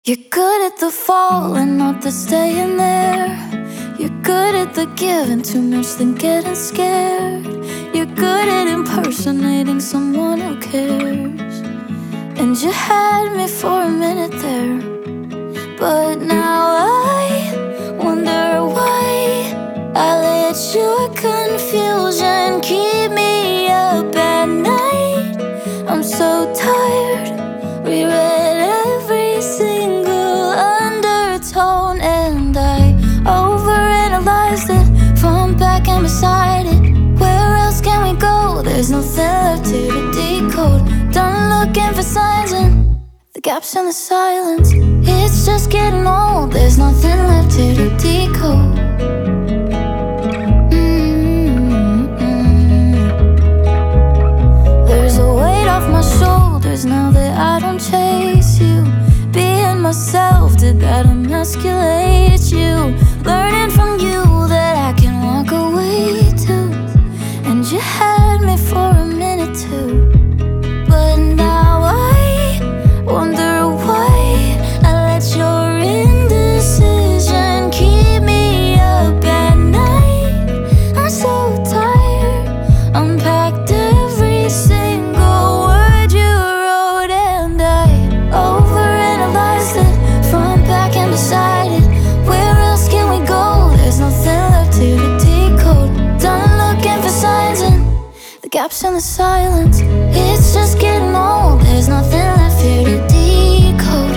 You're good at the falling, not the staying there. You're good at the giving, too much than getting scared. You're good at impersonating someone who cares. And you had me for a minute there, but now I wonder why I let your confusion keep me up at night. I'm so tired, reread every single undertone, and I overanalyzed it, front, back, and beside it. Where else can we go? There's nothing left here to decode. Done looking for signs and the gaps in the silence. It's just getting old, there's nothing left here to decode. There's a weight off my shoulders now that I don't chase you. Being myself, did that emasculate you? Learning from you that I can walk away too. And you had me for a minute too, but now I wonder why I let your indecision keep me up at night. I'm so tired, unpacked every single word you wrote, and I overanalyzed it, front, back, and beside it. Where else can we go? There's nothing left here to decode. Done looking for signs and the gaps in the silence. It's just getting old, there's nothing left here to decode.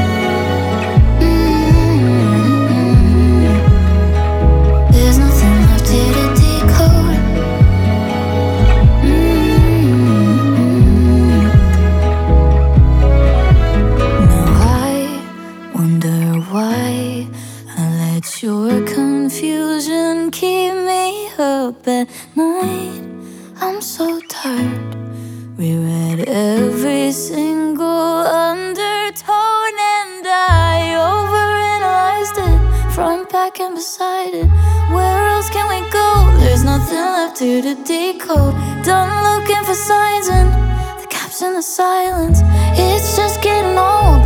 There's nothing left here to decode. Now I wonder why I let your confusion keep me up at night. I'm so tired, reread every single undertone, and I overanalyzed it, front, back, and beside it. Where else can we go? There's nothing left here to decode. Done looking for signs and the gaps in the silence. It's just getting old,